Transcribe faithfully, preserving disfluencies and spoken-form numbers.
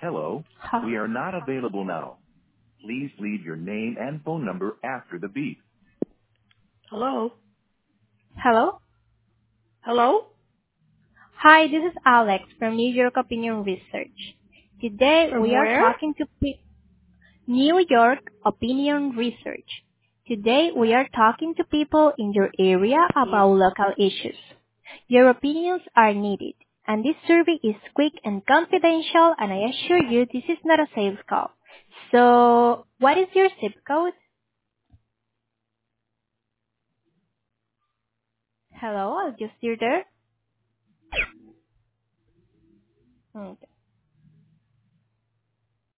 Hello, Huh. we are not available now. Please leave your name and phone number after the beep. Hello? Hello? Hello? Hi, this is Alex from New York Opinion Research. Today From we are where? talking to pe- New York Opinion Research. Today we are talking to people in your area about local issues. Your opinions are needed, and this survey is quick and confidential, and I assure you this is not a sales call. So, what is your zip code? Hello, I'll just hear there. Okay.